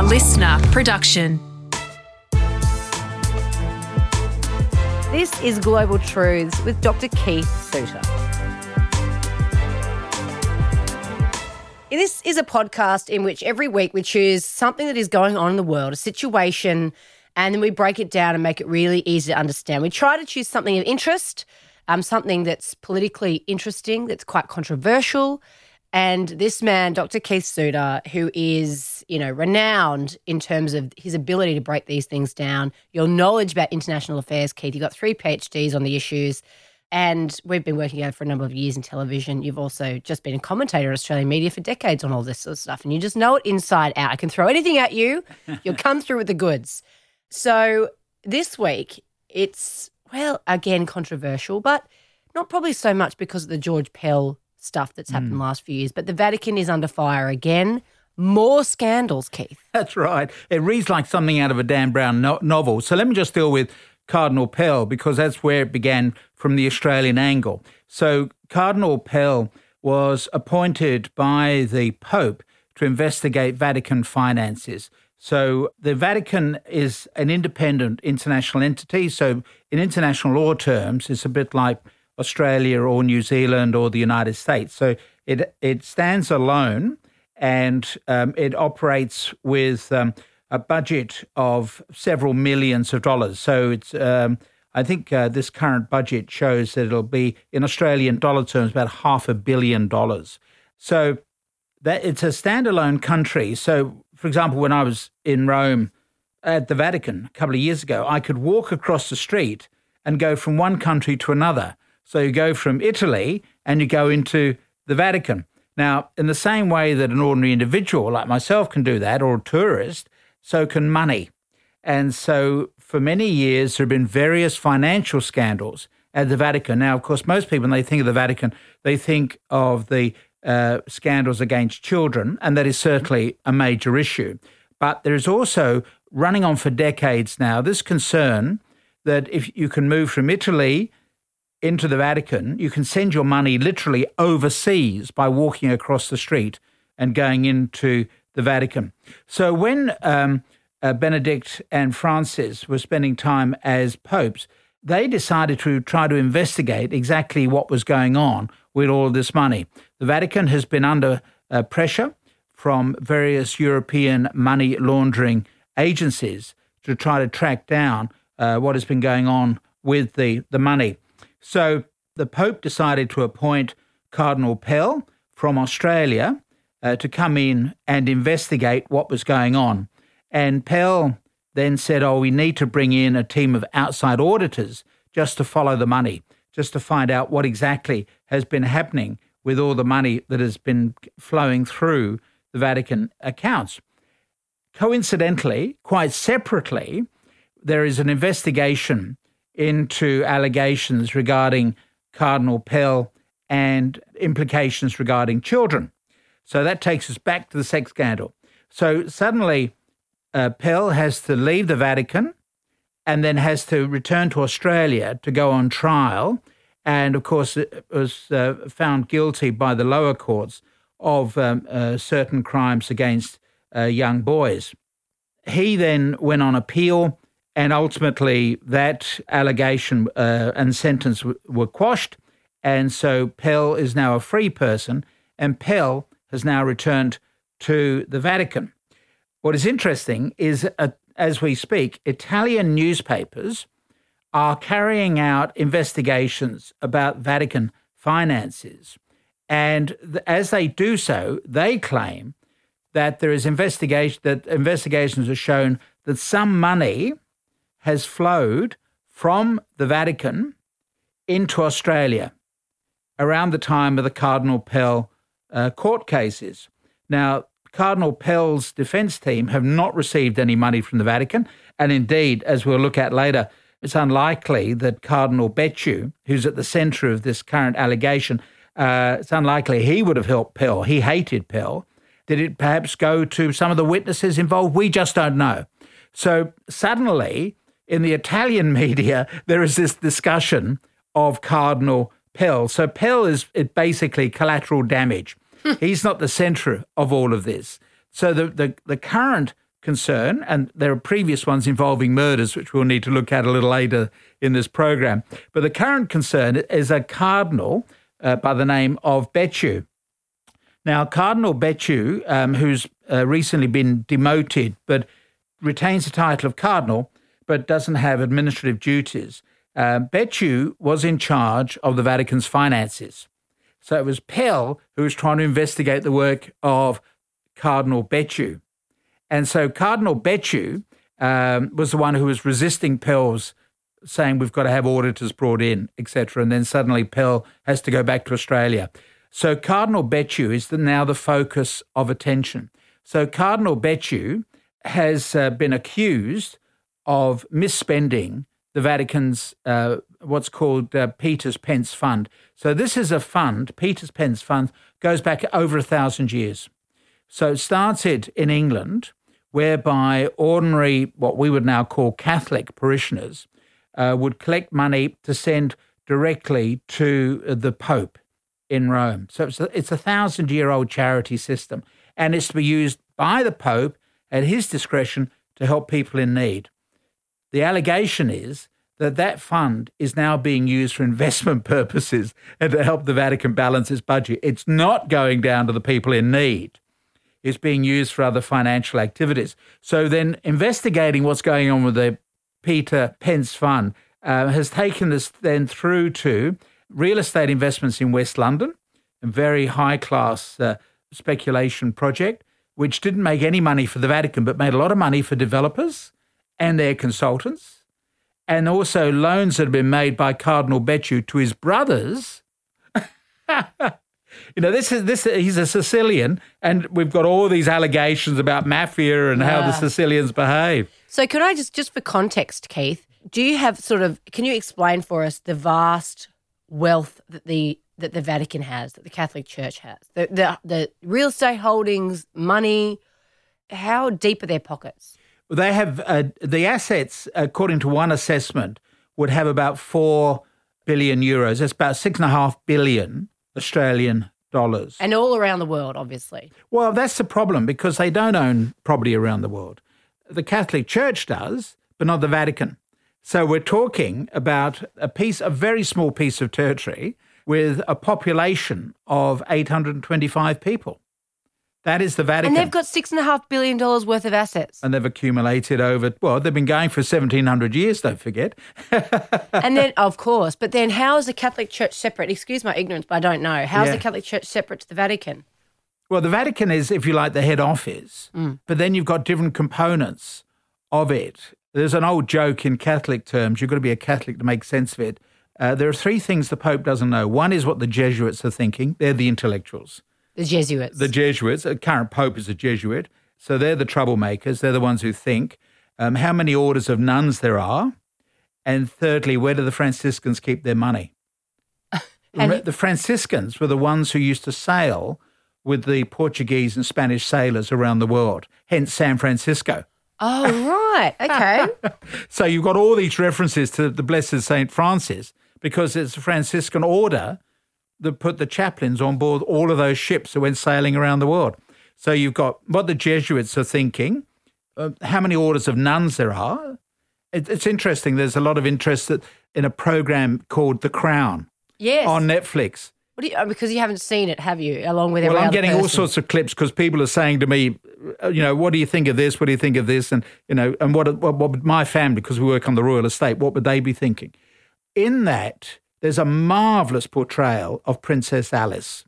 listener production. This is Global Truths with Dr. Keith Suter. This is a podcast in which every week we choose something that is going on in the world, a situation, and then we break it down and make it really easy to understand. We try to choose something of interest, something that's politically interesting, that's quite controversial. And this man, Dr. Keith Suter, who is, renowned in terms of his ability to break these things down, your knowledge about international affairs, Keith. You've got 3 PhDs on the issues, and we've been working together for a number of years in television. You've also just been a commentator in Australian media for decades on all this sort of stuff, and you just know it inside out. I can throw anything at you, you'll come through with the goods. So this week, it's, again, controversial, but not probably so much because of the George Pell stuff that's happened in the last few years, but the Vatican is under fire again. More scandals, Keith. That's right. It reads like something out of a Dan Brown novel. So let me just deal with Cardinal Pell, because that's where it began from the Australian angle. So Cardinal Pell was appointed by the Pope to investigate Vatican finances. So the Vatican is an independent international entity. So in international law terms, it's a bit like Australia or New Zealand or the United States. So it stands alone, and it operates with a budget of several millions of dollars. So it's I think this current budget shows that it'll be, in Australian dollar terms, about $500 million. So that it's a standalone country. So, for example, when I was in Rome at the Vatican a couple of years ago, I could walk across the street and go from one country to another. So you go from Italy and you go into the Vatican. Now, in the same way that an ordinary individual like myself can do that, or a tourist, so can money. And so for many years, there have been various financial scandals at the Vatican. Now, of course, most people, when they think of the Vatican, they think of the scandals against children, and that is certainly a major issue. But there is also, running on for decades now, this concern that if you can move from Italy into the Vatican, you can send your money literally overseas by walking across the street and going into the Vatican. So when Benedict and Francis were spending time as popes, they decided to try to investigate exactly what was going on with all of this money. The Vatican has been under pressure from various European money laundering agencies to try to track down what has been going on with the money. So the Pope decided to appoint Cardinal Pell from Australia to come in and investigate what was going on. And Pell then said, we need to bring in a team of outside auditors just to follow the money, just to find out what exactly has been happening with all the money that has been flowing through the Vatican accounts. Coincidentally, quite separately, there is an investigation into allegations regarding Cardinal Pell and implications regarding children. So that takes us back to the sex scandal. So suddenly Pell has to leave the Vatican and then has to return to Australia to go on trial. And, of course, it was found guilty by the lower courts of certain crimes against young boys. He then went on appeal, and ultimately that allegation and sentence were quashed. And so Pell is now a free person, and Pell has now returned to the Vatican. What is interesting is, as we speak, Italian newspapers are carrying out investigations about Vatican finances. And as they do so, they claim that there is investigations have shown that some money has flowed from the Vatican into Australia around the time of the Cardinal Pell court cases. Now, Cardinal Pell's defence team have not received any money from the Vatican, and indeed, as we'll look at later, it's unlikely that Cardinal Becciu, who's at the centre of this current allegation, it's unlikely he would have helped Pell. He hated Pell. Did it perhaps go to some of the witnesses involved? We just don't know. So suddenly, in the Italian media, there is this discussion of Cardinal Pell. So Pell is basically collateral damage. He's not the centre of all of this. So the current concern, and there are previous ones involving murders, which we'll need to look at a little later in this program. But the current concern is a cardinal by the name of Becciu. Now, Cardinal Becciu, who's recently been demoted, but retains the title of cardinal, but doesn't have administrative duties. Becciu was in charge of the Vatican's finances. So it was Pell who was trying to investigate the work of Cardinal Becciu. And so Cardinal Becciu was the one who was resisting Pell's saying we've got to have auditors brought in, etc. And then suddenly Pell has to go back to Australia. So Cardinal Becciu is now the focus of attention. So Cardinal Becciu has been accused of misspending the Vatican's what's called Peter's Pence Fund. So this is a fund, Peter's Pence Fund, goes back over 1,000 years. So it started in England, whereby ordinary, what we would now call Catholic parishioners, would collect money to send directly to the Pope in Rome. So it's a 1,000-year-old charity system, and it's to be used by the Pope at his discretion to help people in need. The allegation is that fund is now being used for investment purposes and to help the Vatican balance its budget. It's not going down to the people in need. It's being used for other financial activities. So then investigating what's going on with the Peter Pence Fund has taken us then through to real estate investments in West London, a very high-class speculation project, which didn't make any money for the Vatican, but made a lot of money for developers and their consultants, and also loans that have been made by Cardinal Becciu to his brothers. He's a Sicilian, and we've got all these allegations about mafia and how the Sicilians behave. So could I just for context, Keith, do you have can you explain for us the vast wealth that the Vatican has, that the Catholic Church has, the real estate holdings, money, how deep are their pockets? They have the assets, according to one assessment, would have about 4 billion euros. That's about 6.5 billion Australian dollars. And all around the world, obviously. Well, that's the problem, because they don't own property around the world. The Catholic Church does, but not the Vatican. So we're talking about a very small piece of territory with a population of 825 people. That is the Vatican. And they've got $6.5 billion worth of assets. And they've accumulated they've been going for 1,700 years, don't forget. And then, of course, but then how is the Catholic Church separate? Excuse my ignorance, but I don't know. How is the Catholic Church separate to the Vatican? Well, the Vatican is, if you like, the head office, but then you've got different components of it. There's an old joke in Catholic terms. You've got to be a Catholic to make sense of it. There are three things the Pope doesn't know. One is what the Jesuits are thinking. They're the intellectuals. The Jesuits. The Jesuits. The current Pope is a Jesuit. So they're the troublemakers. They're the ones who think. How many orders of nuns there are. And thirdly, where do the Franciscans keep their money? The Franciscans were the ones who used to sail with the Portuguese and Spanish sailors around the world, hence San Francisco. Oh, right. Okay. So you've got all these references to the Blessed St. Francis because it's a Franciscan order that put the chaplains on board all of those ships that went sailing around the world. So you've got what the Jesuits are thinking, how many orders of nuns there are. It's interesting. There's a lot of interest in a program called The Crown on Netflix. Because you haven't seen it, have you, along with every Well, I'm other getting person? all sorts of clips because people are saying to me, what do you think of this? What do you think of this? And, and what would my family, because we work on the royal estate, what would they be thinking? In that, there's a marvellous portrayal of Princess Alice.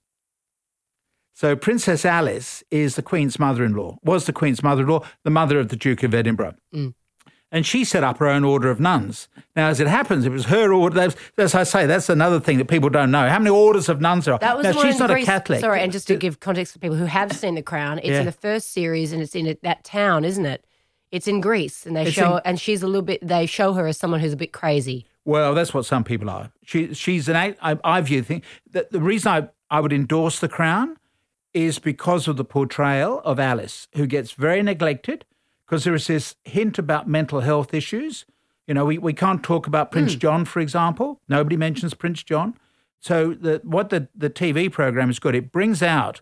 So Princess Alice is the Queen's mother-in-law, was the Queen's mother-in-law, the mother of the Duke of Edinburgh. And she set up her own order of nuns. Now, as it happens, it was her order. As I say, that's another thing that people don't know. How many orders of nuns there are? That was now, the one she's not Greece. a Catholic. Sorry, and just to give context for people who have seen The Crown, it's in the first series and it's in that town, isn't it? It's in Greece, and and she's a little bit. They show her as someone who's a bit crazy. Well, that's what some people are. She's an. I view that the reason I would endorse The Crown is because of the portrayal of Alice, who gets very neglected. Because there is this hint about mental health issues. We can't talk about Prince John, for example. Nobody mentions Prince John. So what the TV program is good. It brings out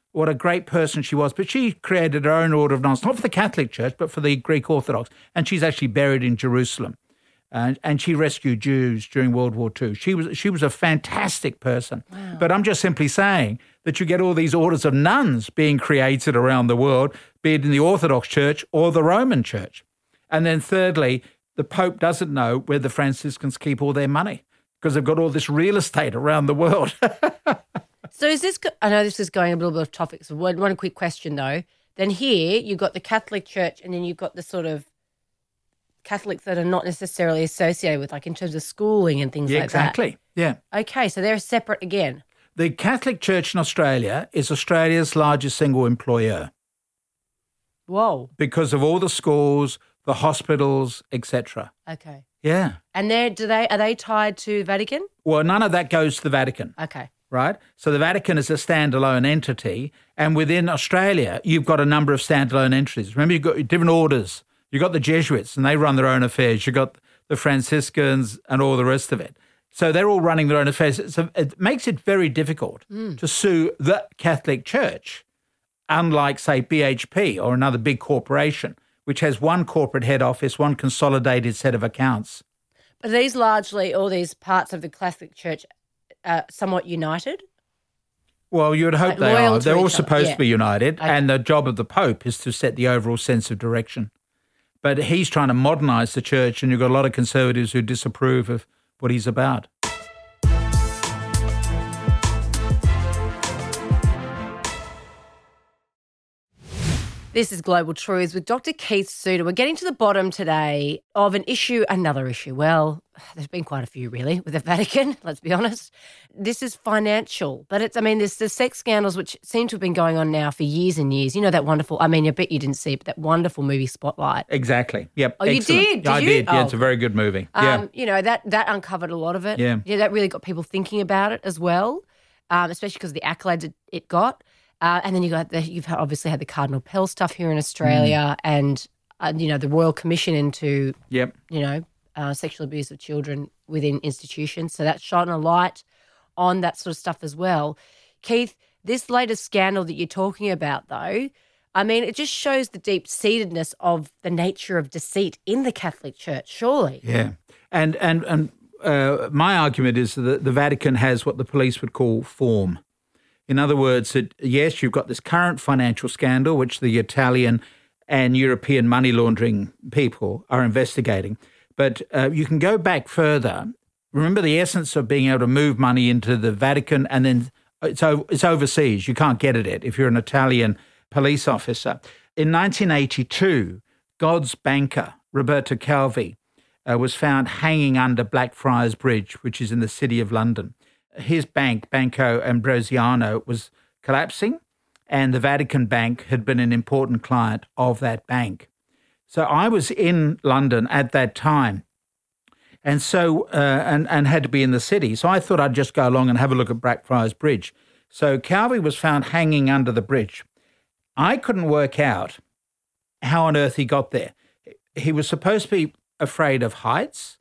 what a great person she was. But she created her own order of nuns, not for the Catholic Church, but for the Greek Orthodox. And she's actually buried in Jerusalem. And she rescued Jews during World War II. She was a fantastic person. Wow. But I'm just simply saying that you get all these orders of nuns being created around the world, be it in the Orthodox Church or the Roman Church. And then thirdly, the Pope doesn't know where the Franciscans keep all their money because they've got all this real estate around the world. So is this, I know this is going a little bit off topic, so one quick question though. Then here you've got the Catholic Church and then you've got the sort of Catholics that are not necessarily associated with, like in terms of schooling and things like exactly. that. Yeah. Okay, so they're separate again. The Catholic Church in Australia is Australia's largest single employer. Whoa. Because of all the schools, the hospitals, etc. Okay. Yeah. And are they tied to Vatican? Well, none of that goes to the Vatican. Okay. Right? So the Vatican is a standalone entity, and within Australia, you've got a number of standalone entities. Remember, you've got different orders. You've got the Jesuits, and they run their own affairs. You've got the Franciscans and all the rest of it. So they're all running their own affairs. So it makes it very difficult to sue the Catholic Church, unlike, say, BHP or another big corporation, which has one corporate head office, one consolidated set of accounts. But these largely, all these parts of the Catholic Church are somewhat united? Well, you would hope they are. They're all supposed to be united, Okay. and the job of the Pope is to set the overall sense of direction. But he's trying to modernise the church, and you've got a lot of conservatives who disapprove of what he's about. This is Global Truths with Dr. Keith Suter. We're getting to the bottom today of another issue. Well, there's been quite a few really with the Vatican, let's be honest. This is financial, but there's the sex scandals which seem to have been going on now for years and years. You know that wonderful, I bet you didn't see it, but that wonderful movie Spotlight. Exactly. Yep. Oh, excellent. you did? I you? did. Yeah, oh. it's a very good movie. Yeah. That uncovered a lot of it. Yeah. That really got people thinking about it as well, especially because of the accolades it got. And then you've obviously had the Cardinal Pell stuff here in Australia and, the Royal Commission into, sexual abuse of children within institutions. So that's shone a light on that sort of stuff as well. Keith, this latest scandal that you're talking about, though, it just shows the deep-seatedness of the nature of deceit in the Catholic Church, surely. Yeah. And my argument is that the Vatican has what the police would call form. In other words, yes, you've got this current financial scandal, which the Italian and European money laundering people are investigating. But you can go back further. Remember the essence of being able to move money into the Vatican, and then it's overseas. You can't get at it if you're an Italian police officer. In 1982, God's banker, Roberto Calvi, was found hanging under Blackfriars Bridge, which is in the city of London. His bank, Banco Ambrosiano, was collapsing, and the Vatican Bank had been an important client of that bank. So I was in London at that time, and so and had to be in the city. So I thought I'd just go along and have a look at Blackfriars Bridge. So Calvi was found hanging under the bridge. I couldn't work out how on earth he got there. He was supposed to be afraid of heights,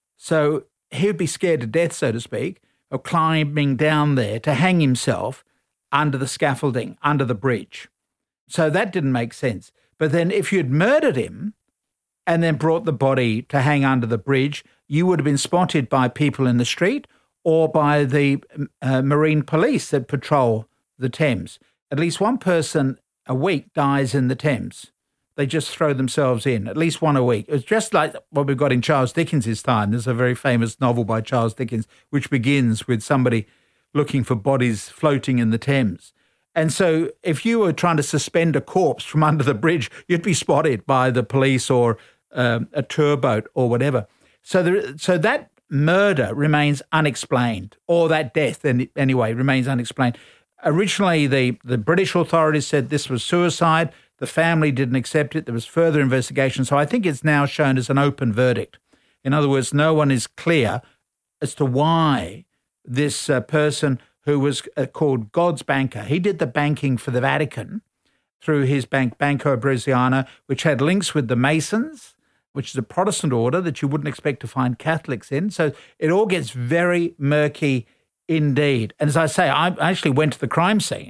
so he would be scared to death, so to speak, of climbing down there to hang himself under the scaffolding, under the bridge. So that didn't make sense. But then if you'd murdered him and then brought the body to hang under the bridge, you would have been spotted by people in the street or by the marine police that patrol the Thames. At least one person a week dies in the Thames. They just throw themselves in, at least one a week. It's just like what we've got in Charles Dickens' time. There's a very famous novel by Charles Dickens, which begins with somebody looking for bodies floating in the Thames. And so if you were trying to suspend a corpse from under the bridge, you'd be spotted by the police or a tour boat or whatever. So that murder remains unexplained, or that death anyway remains unexplained. Originally, the British authorities said this was suicide. The family didn't accept it. There was further investigation. So I think it's now shown as an open verdict. In other words, no one is clear as to why this person who was called God's banker, he did the banking for the Vatican through his bank, Banco Ambrosiano, which had links with the Masons, which is a Protestant order that you wouldn't expect to find Catholics in. So it all gets very murky indeed. And as I say, I actually went to the crime scene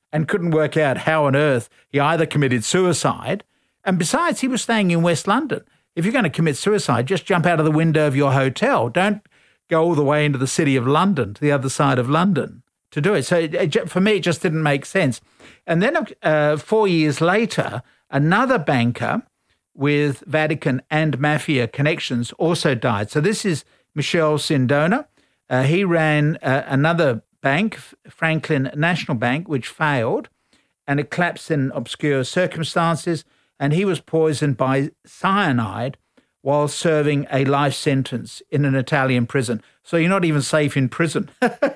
and couldn't work out how on earth he either committed suicide, and besides, he was staying in West London. If you're going to commit suicide, just jump out of the window of your hotel. Don't go all the way into the city of London, to the other side of London, to do it. So for me, it just didn't make sense. And then 4 years later, another banker with Vatican and mafia connections also died. So this is Michel Sindona. He ran another bank, Franklin National Bank, which failed, and it collapsed in obscure circumstances, and he was poisoned by cyanide while serving a life sentence in an Italian prison. So you're not even safe in prison.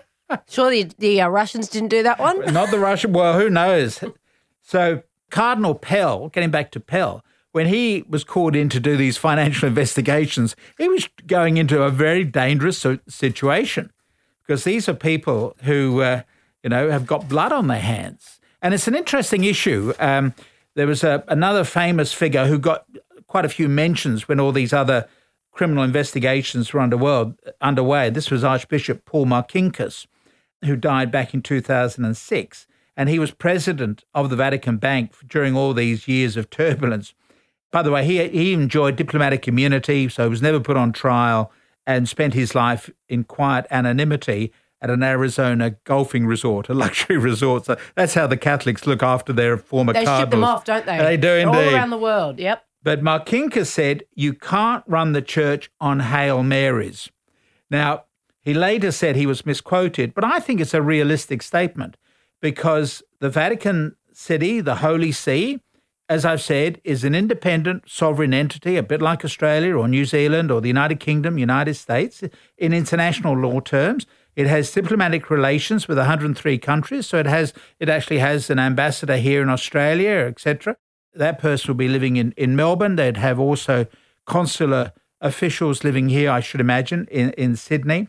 Surely the Russians didn't do that one? Not the Russian. Well, who knows? So Cardinal Pell, getting back to Pell, when he was called in to do these financial investigations, he was going into a very dangerous situation because these are people who, have got blood on their hands. And it's an interesting issue. There was another famous figure who got quite a few mentions when all these other criminal investigations were underway. This was Archbishop Paul Marcinkus, who died back in 2006. And he was president of the Vatican Bank during all these years of turbulence. By the way, he enjoyed diplomatic immunity, so he was never put on trial and spent his life in quiet anonymity at an Arizona golfing resort, a luxury resort. So that's how the Catholics look after their former cardinals. They ship them off, don't they? They do indeed. All around the world, yep. But Marcinkus said, you can't run the church on Hail Marys. Now, he later said he was misquoted, but I think it's a realistic statement because the Vatican City, the Holy See, as I've said, is an independent sovereign entity, a bit like Australia or New Zealand or the United Kingdom, United States. In international law terms, it has diplomatic relations with 103 countries, so it actually has an ambassador here in Australia, etc. That person will be living in Melbourne. They'd have also consular officials living here, I should imagine, in Sydney.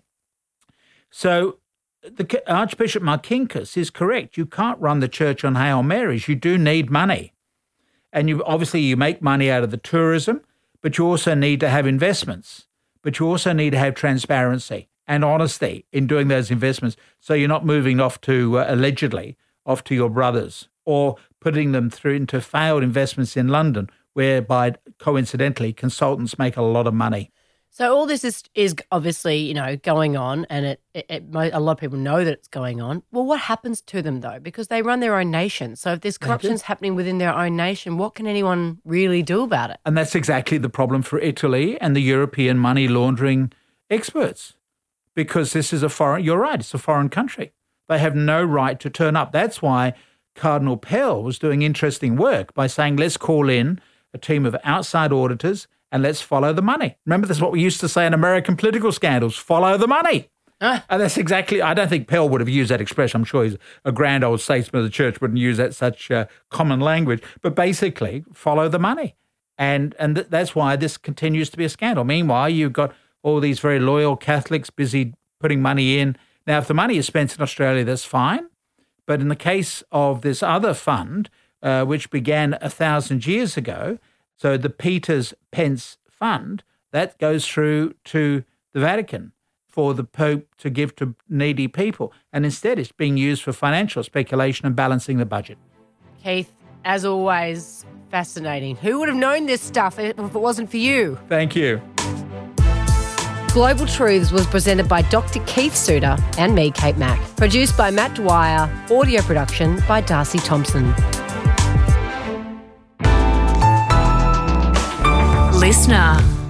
So the Archbishop Marcinkus is correct. You can't run the church on Hail Marys. You do need money. And you make money out of the tourism, but you also need to have investments. But you also need to have transparency and honesty in doing those investments, so you're not moving off to, allegedly, off to your brothers or putting them through into failed investments in London, whereby, coincidentally, consultants make a lot of money. So all this is obviously, going on, and a lot of people know that it's going on. Well, what happens to them, though? Because they run their own nation. So if there's corruption's happening within their own nation, what can anyone really do about it? And that's exactly the problem for Italy and the European money laundering experts, because this is you're right, it's a foreign country. They have no right to turn up. That's why Cardinal Pell was doing interesting work by saying, let's call in a team of outside auditors and let's follow the money. Remember, that's what we used to say in American political scandals, follow the money. And that's exactly, I don't think Pell would have used that expression. I'm sure he's a grand old statesman of the church, wouldn't use that such common language. But basically, follow the money. And that's why this continues to be a scandal. Meanwhile, you've got all these very loyal Catholics busy putting money in. Now, if the money is spent in Australia, that's fine. But in the case of this other fund, which began 1,000 years ago, so the Peters Pence Fund, that goes through to the Vatican for the Pope to give to needy people. And instead, it's being used for financial speculation and balancing the budget. Keith, as always, fascinating. Who would have known this stuff if it wasn't for you? Thank you. Global Truths was presented by Dr. Keith Suter and me, Kate Mack. Produced by Matt Dwyer. Audio production by Darcy Thompson. Listener.